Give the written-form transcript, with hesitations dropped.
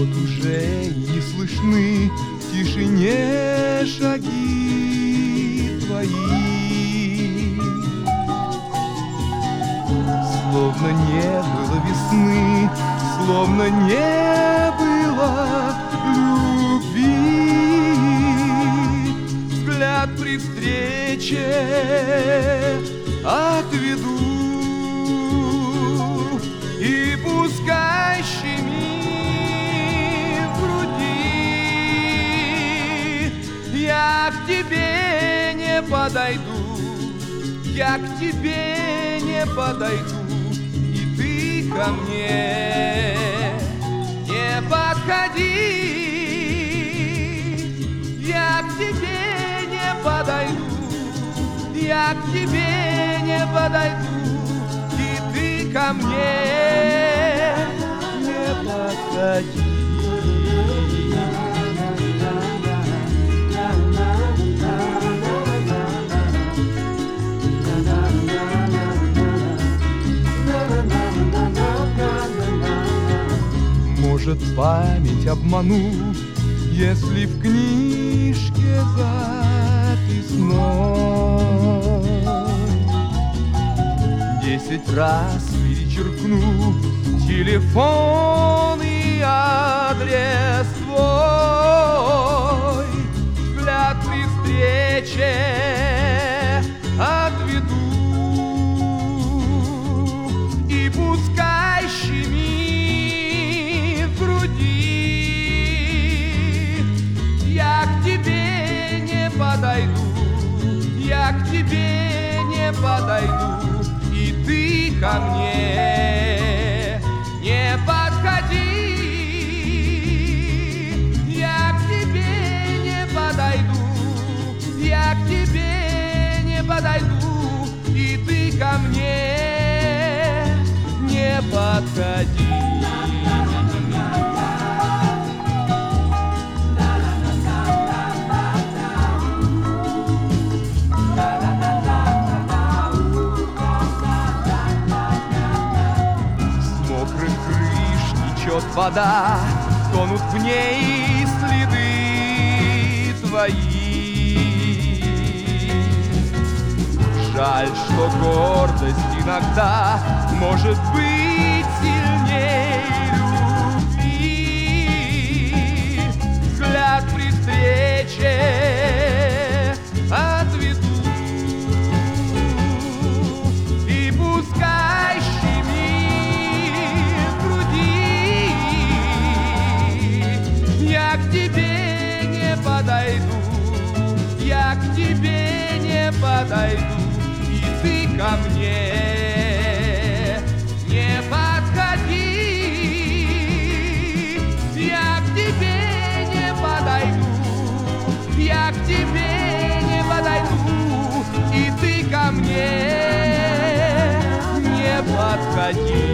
вот уже не слышны в тишине шаги твои. Словно не было весны, словно не было любви. Взгляд при встрече отведу, и пускай щемит в груди. Я к тебе не подойду, я к тебе не подойду, и ты ко мне не подходи. Я к тебе не подойду, я к тебе не подойду, и ты ко мне не подходи. Может, память обману, если в книжке записной 10 раз перечеркну телефон и адрес твой. Взгляд при встрече отведу, и пускай щемит в груди. Я к тебе не подойду, я к тебе не подойду, и ты ко мне не подходи. Я к тебе не подойду, я к тебе не подойду, и ты ко мне не подходи. Вода, тонут в ней следы твои. Жаль, что гордость иногда может быть сильней любви. Взгляд при встрече отведу, и пускай я к тебе не подойду, я к тебе не подойду, и ты ко мне не подходи. Я к тебе не подойду, я к тебе не подойду, и ты ко мне не подходи.